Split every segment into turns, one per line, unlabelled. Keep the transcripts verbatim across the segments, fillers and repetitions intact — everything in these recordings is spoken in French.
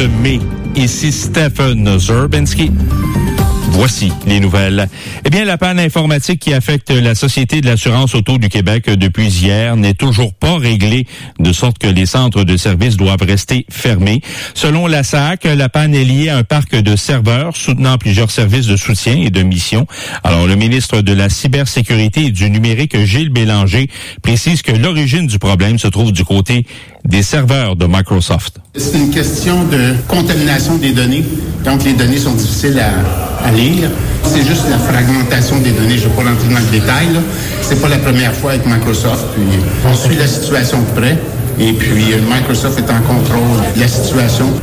mai. Ici Stephen Zerbinski. Voici les nouvelles. Eh bien, la panne informatique qui affecte la Société de l'assurance auto du Québec depuis hier n'est toujours pas réglée, de sorte que les centres de services doivent rester fermés. Selon la S A C, la panne est liée à un parc de serveurs soutenant plusieurs services de soutien et de mission. Alors, le ministre de la Cybersécurité et du Numérique, Gilles Bélanger, précise que l'origine du problème se trouve du côté des serveurs de Microsoft.
C'est une question de contamination des données. Donc, les données sont difficiles à, à lire. C'est juste la fragmentation des données. Je ne vais pas rentrer dans le détail. Là. C'est pas la première fois avec Microsoft. Puis, on suit la situation de près. Et puis, Microsoft est en contrôle de la situation.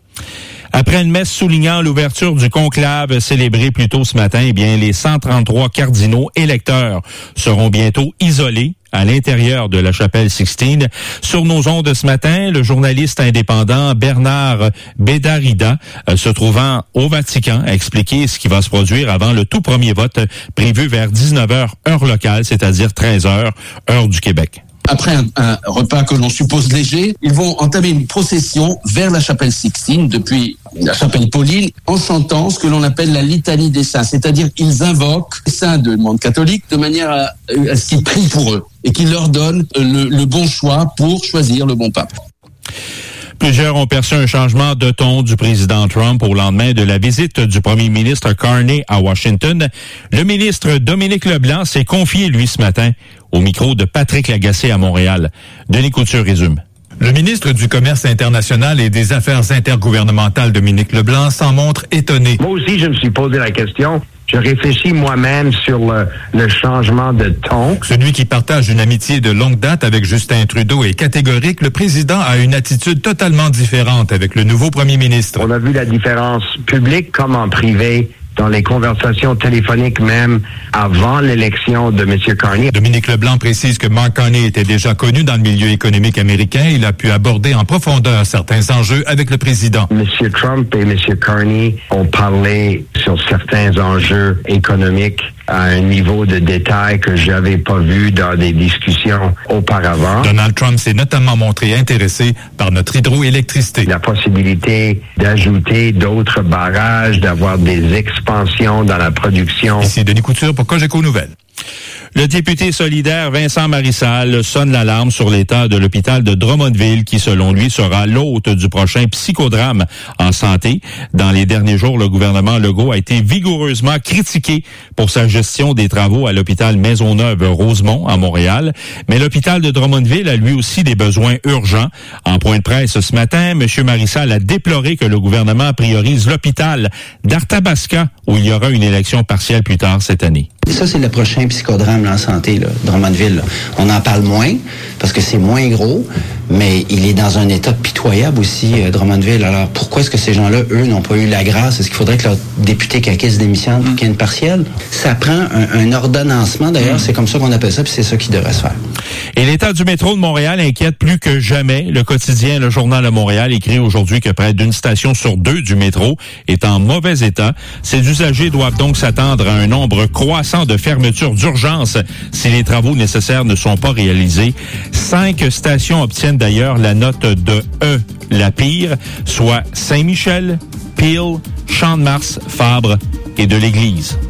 Après une messe soulignant l'ouverture du conclave célébré plus tôt ce matin, eh bien, les cent trente-trois cardinaux électeurs seront bientôt isolés à l'intérieur de la chapelle Sixtine. Sur nos ondes ce matin, le journaliste indépendant Bernard Bédarida, euh, se trouvant au Vatican, a expliqué ce qui va se produire avant le tout premier vote prévu vers dix-neuf heures heure locale, c'est-à-dire treize heures heure du Québec.
Après un, un repas que l'on suppose léger, ils vont entamer une procession vers la chapelle Sixtine, depuis la chapelle Pauline, en chantant ce que l'on appelle la litanie des saints, c'est-à-dire ils invoquent les saints du monde catholique de manière à, à ce qu'ils prient pour eux et qu'ils leur donnent le, le bon choix pour choisir le bon pape.
Plusieurs ont perçu un changement de ton du président Trump au lendemain de la visite du premier ministre Carney à Washington. Le ministre Dominique Leblanc s'est confié, lui, ce matin, au micro de Patrick Lagacé à Montréal. Denis Couture résume.
Le ministre du Commerce international et des Affaires intergouvernementales, Dominique Leblanc, s'en montre étonné.
Moi aussi, je me suis posé la question. Je réfléchis moi-même sur le, le changement de ton.
Celui qui partage une amitié de longue date avec Justin Trudeau est catégorique. Le président a une attitude totalement différente avec le nouveau premier ministre.
On a vu la différence publique comme en privé, dans les conversations téléphoniques même avant l'élection de M. Carney.
Dominique Leblanc précise que Mark Carney était déjà connu dans le milieu économique américain. Il a pu aborder en profondeur certains enjeux avec le président.
M. Trump et M. Carney ont parlé sur certains enjeux économiques à un niveau de détail que j'avais pas vu dans des discussions auparavant.
Donald Trump s'est notamment montré intéressé par notre hydroélectricité.
La possibilité d'ajouter d'autres barrages, d'avoir des expansions dans la production.
Ici Denis Couture pour Cogeco Nouvelles.
Le député solidaire Vincent Marissal sonne l'alarme sur l'état de l'hôpital de Drummondville qui, selon lui, sera l'hôte du prochain psychodrame en santé. Dans les derniers jours, le gouvernement Legault a été vigoureusement critiqué pour sa gestion des travaux à l'hôpital Maisonneuve-Rosemont à Montréal. Mais l'hôpital de Drummondville a lui aussi des besoins urgents. En point de presse ce matin, M. Marissal a déploré que le gouvernement priorise l'hôpital d'Arthabasca où il y aura une élection partielle plus tard cette année.
Ça, c'est le prochain psychodrame là, en santé, là, Drummondville. Là. On en parle moins, parce que c'est moins gros, mais il est dans un état pitoyable aussi, euh, Drummondville. Alors, pourquoi est-ce que ces gens-là, eux, n'ont pas eu la grâce? Est-ce qu'il faudrait que leur député caquisse démissionne pour qu'il y ait une partielle? Ça prend un, un ordonnancement, d'ailleurs, mmh. c'est comme ça qu'on appelle ça, puis c'est ça qui devrait se faire.
Et l'état du métro de Montréal inquiète plus que jamais. Le quotidien Le Journal de Montréal écrit aujourd'hui que près d'une station sur deux du métro est en mauvais état. Ces usagers doivent donc s'attendre à un nombre croissant de fermetures d'urgence si les travaux nécessaires ne sont pas réalisés. Cinq stations obtiennent d'ailleurs la note de E, la pire, soit Saint-Michel, Peel, Champ-de-Mars, Fabre et de l'Église.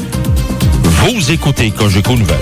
Vous écoutez Cogeco Nouvelles.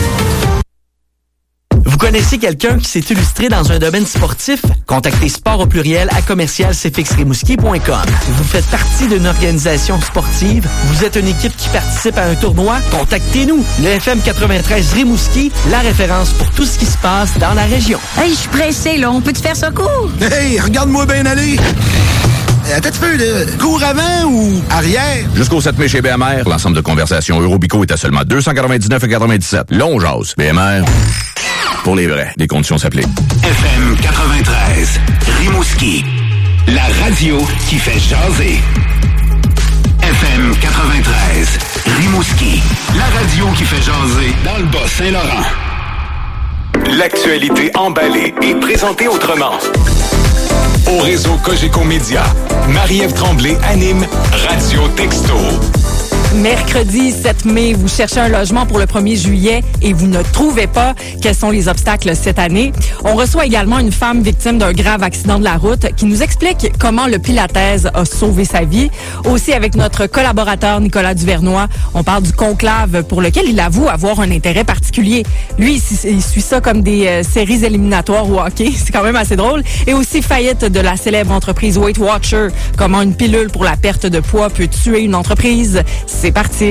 Vous connaissez quelqu'un qui s'est illustré dans un domaine sportif? Contactez Sport au pluriel à commercial c f x rimouski point com. Vous faites partie d'une organisation sportive? Vous êtes une équipe qui participe à un tournoi? Contactez-nous. Le F M quatre-vingt-treize Rimouski, la référence pour tout ce qui se passe dans la région.
Hey, je suis pressé, là. On peut te faire ça court?
Hey, regarde-moi bien aller! Attends un peu, là. Cours avant ou arrière?
Jusqu'au sept mai chez B M R, l'ensemble de conversations Eurobico est à seulement deux cent quatre-vingt-dix-neuf virgule quatre-vingt-dix-sept. Long jase. B M R. Pour les vrais, des conditions s'appliquent.
F M quatre-vingt-treize, Rimouski, la radio qui fait jaser. F M quatre-vingt-treize, Rimouski, la radio qui fait jaser dans le Bas-Saint-Laurent. L'actualité emballée et présentée autrement. Au réseau Cogeco Média, Marie-Ève Tremblay anime Radio Texto.
Mercredi sept mai, vous cherchez un logement pour le premier juillet et vous ne trouvez pas. Quels sont les obstacles cette année? On reçoit également une femme victime d'un grave accident de la route qui nous explique comment le Pilates a sauvé sa vie. Aussi, avec notre collaborateur Nicolas Duvernois, on parle du conclave pour lequel il avoue avoir un intérêt particulier. Lui, il suit ça comme des euh, séries éliminatoires au hockey. C'est quand même assez drôle. Et aussi, faillite de la célèbre entreprise Weight Watcher. Comment une pilule pour la perte de poids peut tuer une entreprise. C'est parti.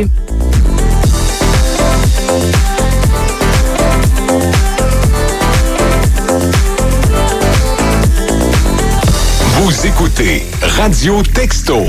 Vous écoutez Radio Texto.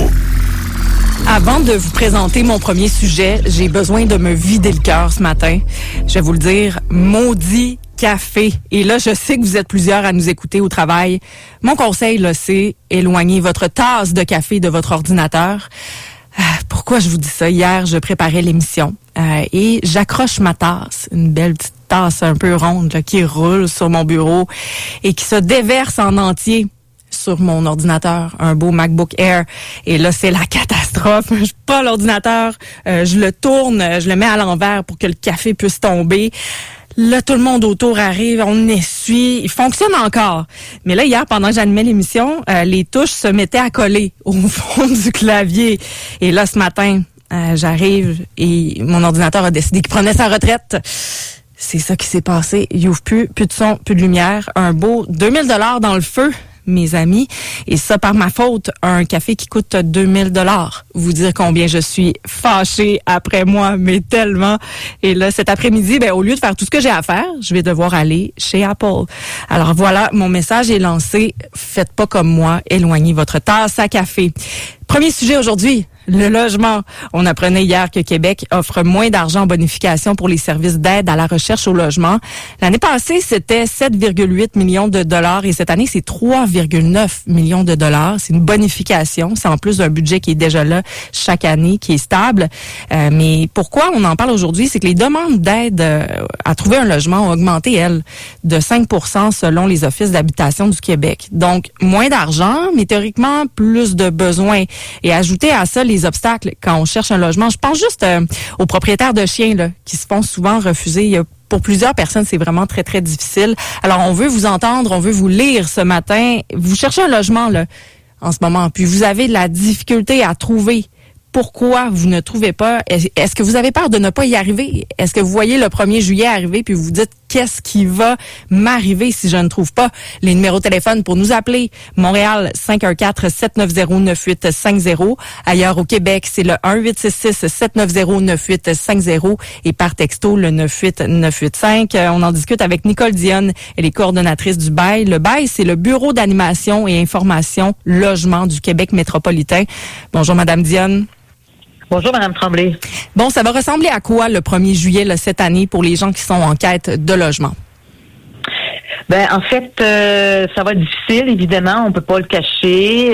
Avant de vous présenter mon premier sujet, j'ai besoin de me vider le cœur ce matin. Je vais vous le dire, maudit café. Et là, je sais que vous êtes plusieurs à nous écouter au travail. Mon conseil, là, c'est éloigner votre tasse de café de votre ordinateur. Pourquoi je vous dis ça? Hier, je préparais l'émission euh, et j'accroche ma tasse, une belle petite tasse un peu ronde là, qui roule sur mon bureau et qui se déverse en entier sur mon ordinateur, un beau MacBook Air. Et là, c'est la catastrophe. Je prends l'ordinateur, euh, je le tourne, je le mets à l'envers pour que le café puisse tomber. Là, tout le monde autour arrive, on essuie, il fonctionne encore. Mais là, hier, pendant que j'animais l'émission, euh, les touches se mettaient à coller au fond du clavier. Et là, ce matin, euh, j'arrive et mon ordinateur a décidé qu'il prenait sa retraite. C'est ça qui s'est passé. Il ouvre plus, plus de son, plus de lumière. Un beau deux mille dollars dans le feu, mes amis. Et ça, par ma faute, un café qui coûte deux mille dollars. Vous dire combien je suis fâchée après moi, mais tellement. Et là, cet après-midi, ben, au lieu de faire tout ce que j'ai à faire, je vais devoir aller chez Apple. Alors voilà, mon message est lancé. Faites pas comme moi. Éloignez votre tasse à café. Premier sujet aujourd'hui, le logement. On apprenait hier que Québec offre moins d'argent en bonification pour les services d'aide à la recherche au logement. L'année passée, c'était sept virgule huit millions de dollars et cette année, c'est trois virgule neuf millions de dollars. C'est une bonification. C'est en plus d'un budget qui est déjà là chaque année, qui est stable. Euh, mais pourquoi on en parle aujourd'hui? C'est que les demandes d'aide euh, à trouver un logement ont augmenté, elles, de cinq pour cent selon les offices d'habitation du Québec. Donc, moins d'argent, mais théoriquement, plus de besoins. Et ajouter à ça les obstacles quand on cherche un logement. Je pense juste euh, aux propriétaires de chiens là, qui se font souvent refuser. Il y a, pour plusieurs personnes, c'est vraiment très, très difficile. Alors, on veut vous entendre, on veut vous lire ce matin. Vous cherchez un logement là en ce moment, puis vous avez de la difficulté à trouver. Pourquoi vous ne trouvez pas? Est-ce que vous avez peur de ne pas y arriver? Est-ce que vous voyez le premier juillet arriver puis vous vous dites qu'est-ce qui va m'arriver si je ne trouve pas? Les numéros de téléphone pour nous appeler. Montréal, cinq un quatre, sept neuf zéro, neuf huit cinq zéro. Ailleurs au Québec, c'est le un huit six six, sept neuf zéro, neuf huit cinq zéro et par texto, le neuf huit neuf huit cinq. On en discute avec Nicole Dionne. Elle est coordonnatrice du B A I. Le B A I, c'est le Bureau d'animation et information logement du Québec métropolitain. Bonjour, Madame Dionne.
Bonjour, Mme Tremblay.
Bon, ça va ressembler à quoi le premier juillet là, cette année pour les gens qui sont en quête de logement?
Ben, en fait, euh, ça va être difficile, évidemment, on peut pas le cacher.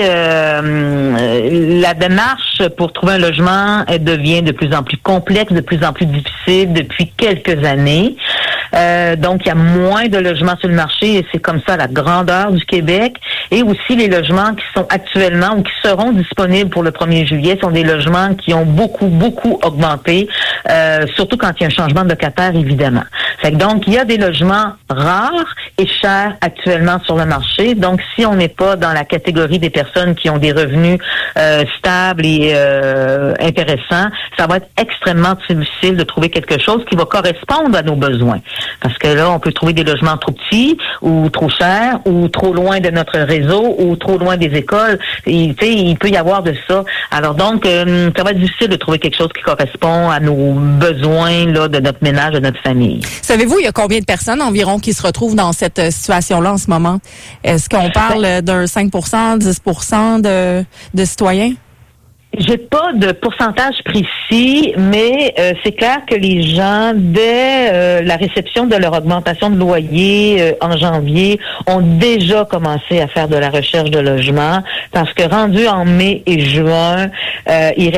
Euh, la démarche pour trouver un logement, elle devient de plus en plus complexe, de plus en plus difficile depuis quelques années. Euh, donc, il y a moins de logements sur le marché et c'est comme ça la grandeur du Québec. Et aussi, les logements qui sont actuellement ou qui seront disponibles pour le premier juillet sont des logements qui ont beaucoup, beaucoup augmenté, euh, surtout quand il y a un changement de locataire, évidemment. Fait que donc, il y a des logements rares et chers actuellement sur le marché. Donc, si on n'est pas dans la catégorie des personnes qui ont des revenus euh, stables et euh, intéressants, ça va être extrêmement difficile de trouver quelque chose qui va correspondre à nos besoins. Parce que là, on peut trouver des logements trop petits ou trop chers ou trop loin de notre réseau ou trop loin des écoles. Et, tu sais, il peut y avoir de ça. Alors donc, euh, ça va être difficile de trouver quelque chose qui correspond à nos besoins là, de notre ménage, de notre famille.
Savez-vous, il y a combien de personnes environ qui se retrouvent dans cette situation-là en ce moment? Est-ce qu'on parle ben, d'un cinq pour cent, dix pour cent de, de citoyens?
J'ai pas de pourcentage précis, mais euh, c'est clair que les gens, dès euh, la réception de leur augmentation de loyer euh, en janvier, ont déjà commencé à faire de la recherche de logement, parce que rendu en mai et juin, euh, il reste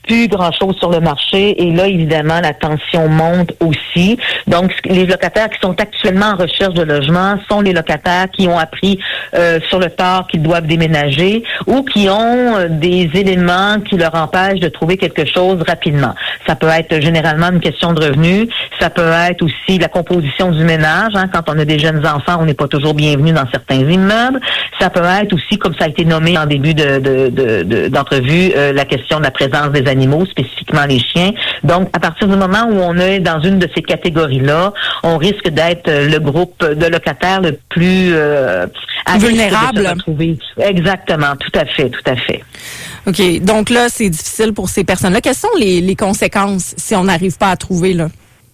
plus grand-chose sur le marché et là, évidemment, la tension monte aussi. Donc, les locataires qui sont actuellement en recherche de logement sont les locataires qui ont appris euh, sur le tard qu'ils doivent déménager ou qui ont euh, des éléments qui leur empêchent de trouver quelque chose rapidement. Ça peut être généralement une question de revenus, ça peut être aussi la composition du ménage. Hein. Quand on a des jeunes enfants, on n'est pas toujours bienvenu dans certains immeubles. Ça peut être aussi, comme ça a été nommé en début de, de, de, de, d'entrevue, euh, la question de la présence des animaux, spécifiquement les chiens. Donc, à partir du moment où on est dans une de ces catégories-là, on risque d'être le groupe de locataires le plus euh,
vulnérable.
Exactement, tout à fait, tout à fait.
OK, donc là, c'est difficile pour ces personnes-là. Quelles sont les, les conséquences si on n'arrive pas à trouver, là?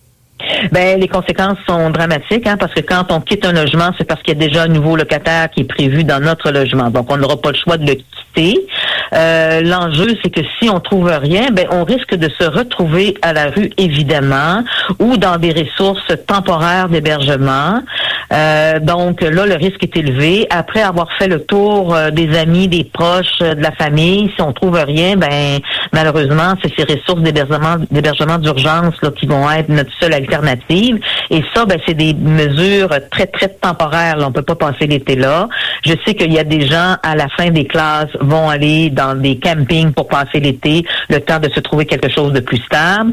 Ben, les conséquences sont dramatiques, hein, parce que quand on quitte un logement, c'est parce qu'il y a déjà un nouveau locataire qui est prévu dans notre logement. Donc, on n'aura pas le choix de le quitter. Euh, l'enjeu, c'est que si on trouve rien, ben, on risque de se retrouver à la rue, évidemment, ou dans des ressources temporaires d'hébergement. Euh, donc, là, le risque est élevé. Après avoir fait le tour euh, des amis, des proches, euh, de la famille, si on trouve rien, ben, malheureusement, c'est ces ressources d'hébergement, d'hébergement d'urgence, là, qui vont être notre seule alternative. Et ça, ben, c'est des mesures très, très temporaires. Là. On peut pas passer l'été là. Je sais qu'il y a des gens, à la fin des classes, vont aller dans des campings pour passer l'été, le temps de se trouver quelque chose de plus stable.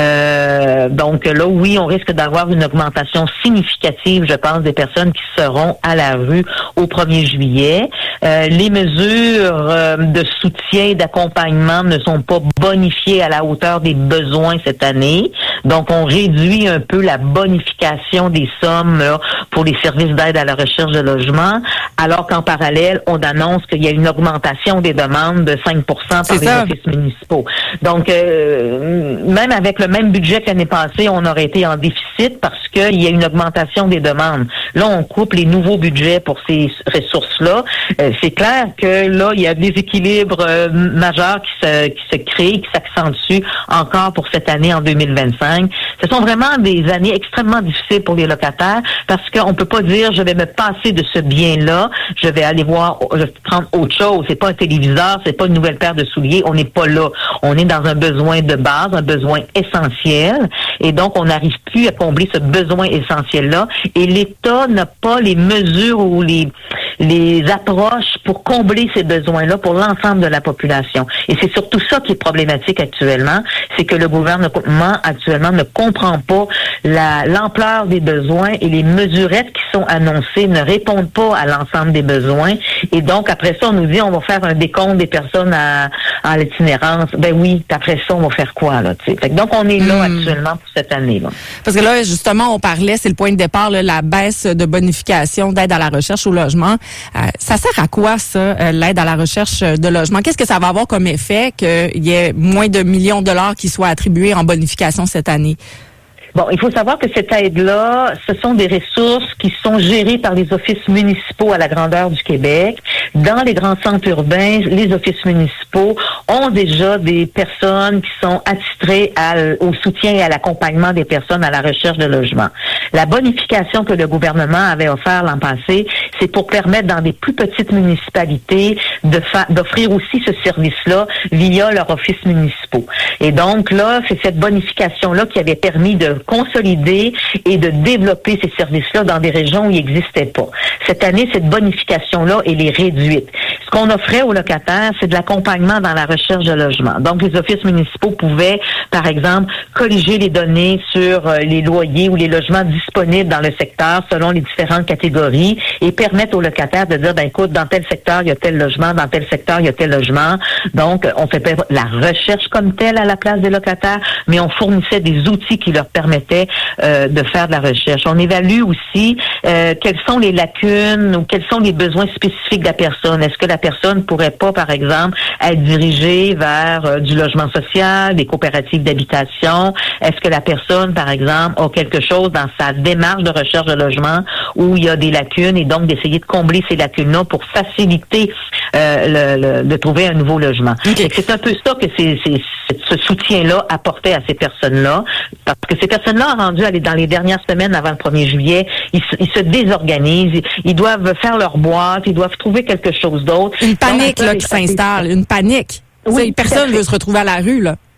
Euh, donc là, oui, on risque d'avoir une augmentation significative, je pense, des personnes qui seront à la rue au premier juillet. Euh, les mesures euh, de soutien et d'accompagnement ne sont pas bonifiées à la hauteur des besoins cette année. Donc, on réduit un peu la bonification des sommes là, pour les services d'aide à la recherche de logement, alors qu'en parallèle, on annonce qu'il y a une augmentation des demandes de cinq pour cent par les offices municipaux. Donc, euh, même avec le même budget que l'année passée, on aurait été en déficit parce qu'il y a une augmentation des demandes. Là, on coupe les nouveaux budgets pour ces ressources-là. Euh, c'est clair que là, il y a des équilibres euh, majeurs qui se, qui se créent, qui s'accentuent encore pour cette année en deux mille vingt-cinq. Ce sont vraiment des années extrêmement difficiles pour les locataires parce qu'on peut pas dire je vais me passer de ce bien-là, je vais aller voir, je vais prendre autre chose. C'est pas un téléviseur, c'est pas une nouvelle paire de souliers. On n'est pas là. On est dans un besoin de base, un besoin essentiel, et donc on n'arrive plus à combler ce besoin essentiel-là. Et l'État n'a pas les mesures ou les les approches pour combler ces besoins-là pour l'ensemble de la population. Et c'est surtout ça qui est problématique actuellement, c'est que le gouvernement actuellement ne comprend pas la l'ampleur des besoins et les mesurettes qui sont annoncées ne répondent pas à l'ensemble des besoins. Et donc, après ça, on nous dit on va faire un décompte des personnes à, à l'itinérance. Ben oui, après ça, on va faire quoi, là, tu sais? Fait que donc, on est là mmh. actuellement pour cette année, là.
Parce que là, justement, on parlait, c'est le point de départ, là, la baisse de bonification d'aide à la recherche au logement. Euh, ça sert à quoi, ça, euh, l'aide à la recherche de logement? Qu'est-ce que ça va avoir comme effet qu'il y ait moins de millions de dollars qui soient attribués en bonification cette année?
Bon, il faut savoir que cette aide-là, ce sont des ressources qui sont gérées par les offices municipaux à la grandeur du Québec. Dans les grands centres urbains, les offices municipaux ont déjà des personnes qui sont attitrées à, au soutien et à l'accompagnement des personnes à la recherche de logement. La bonification que le gouvernement avait offert l'an passé, c'est pour permettre dans des plus petites municipalités de fa- d'offrir aussi ce service-là via leurs offices municipaux. Et donc là, c'est cette bonification-là qui avait permis de consolider et de développer ces services-là dans des régions où ils n'existaient pas. Cette année, cette bonification-là, elle est réduite. Ce qu'on offrait aux locataires, c'est de l'accompagnement dans la recherche de logement. Donc, les offices municipaux pouvaient, par exemple, colliger les données sur euh, les loyers ou les logements disponibles dans le secteur selon les différentes catégories et permettre aux locataires de dire, ben écoute, dans tel secteur, il y a tel logement, dans tel secteur, il y a tel logement. Donc, on fait pas la recherche comme telle à la place des locataires, mais on fournissait des outils qui leur permettaient euh, de faire de la recherche. On évalue aussi euh, quelles sont les lacunes ou quels sont les besoins spécifiques de la personne. Est-ce que la personne pourrait pas, par exemple, être dirigée vers euh, du logement social, des coopératives d'habitation? Est-ce que la personne, par exemple, a quelque chose dans sa démarche de recherche de logement où il y a des lacunes et donc d'essayer de combler ces lacunes-là pour faciliter euh, le, le, de trouver un nouveau logement. Okay. C'est un peu ça que c'est, c'est, ce soutien-là apportait à ces personnes-là, parce que ces personnes-là, rendues dans les dernières semaines avant le premier juillet, ils, ils se désorganisent, ils, ils doivent faire leur boîte, ils doivent trouver quelque chose d'autre.
Une panique donc, là, qui s'installe, une panique. Oui, personne ne veut se retrouver à la rue, là.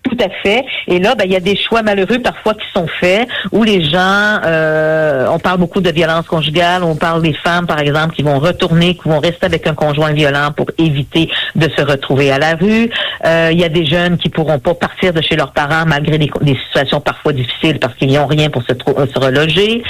Tout à fait. Et là, ben, il y a des choix malheureux parfois qui sont faits où les gens, euh, on parle beaucoup de violence conjugale, on parle des femmes, par exemple, qui vont retourner, qui vont rester avec un conjoint violent pour éviter de se retrouver à la rue. Euh, il y a des jeunes qui pourront pas partir de chez leurs parents malgré des, des situations parfois difficiles parce qu'ils n'ont rien pour se, se reloger.